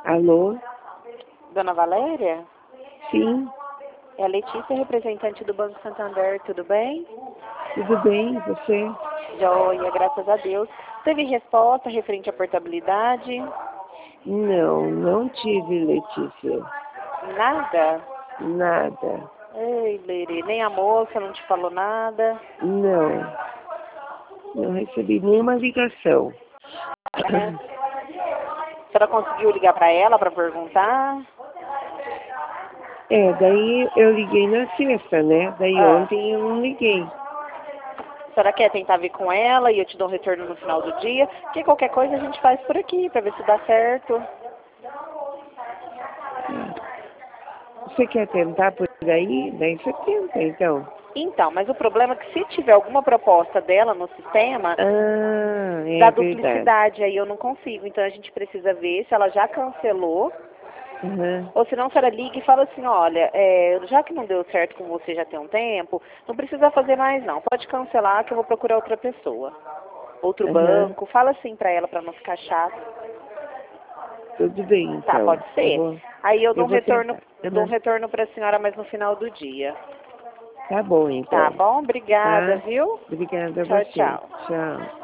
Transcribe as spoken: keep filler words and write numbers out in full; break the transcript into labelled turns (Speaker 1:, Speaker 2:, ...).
Speaker 1: Alô?
Speaker 2: Dona Valéria?
Speaker 1: Sim,
Speaker 2: É a Letícia, representante do Banco Santander, tudo bem?
Speaker 1: tudo bem, você?
Speaker 2: Joia, graças a Deus. Teve resposta referente à portabilidade?
Speaker 1: Não, não tive, Letícia.
Speaker 2: Nada?
Speaker 1: Nada.
Speaker 2: Ei, Lere, nem a moça não te falou nada?
Speaker 1: Não. Não recebi nenhuma ligação.
Speaker 2: É. A senhora conseguiu ligar para ela para perguntar?
Speaker 1: É, daí eu liguei na sexta, né? Daí
Speaker 2: Ah.
Speaker 1: ontem eu não liguei.
Speaker 2: A senhora quer tentar vir com ela e eu te dou um retorno no final do dia? Que qualquer coisa a gente faz por aqui, para ver se dá certo.
Speaker 1: Você quer tentar por aí? Daí você tenta, então.
Speaker 2: Então, mas o problema é que se tiver alguma proposta dela no sistema,
Speaker 1: Ah,
Speaker 2: dá
Speaker 1: é verdade.
Speaker 2: duplicidade, aí eu não consigo. Então a gente precisa ver se ela já cancelou,
Speaker 1: Uhum.
Speaker 2: ou se não, a senhora liga e fala assim, olha, é, já que não deu certo com você já tem um tempo, não precisa fazer mais não, pode cancelar que eu vou procurar outra pessoa, outro
Speaker 1: Uhum.
Speaker 2: banco, fala assim pra ela pra não ficar chato.
Speaker 1: Tudo bem,
Speaker 2: Tá,
Speaker 1: então.
Speaker 2: pode
Speaker 1: Eu
Speaker 2: ser.
Speaker 1: vou,
Speaker 2: Aí eu dou
Speaker 1: eu
Speaker 2: um
Speaker 1: vou
Speaker 2: retorno,
Speaker 1: tentar.
Speaker 2: eu dou um
Speaker 1: Uhum.
Speaker 2: retorno pra senhora mais no final do dia.
Speaker 1: Tá bom,
Speaker 2: Tá
Speaker 1: então.
Speaker 2: bom? Obrigada,
Speaker 1: Tá?
Speaker 2: viu?
Speaker 1: Obrigada a
Speaker 2: Tchau,
Speaker 1: você.
Speaker 2: tchau.
Speaker 1: Tchau.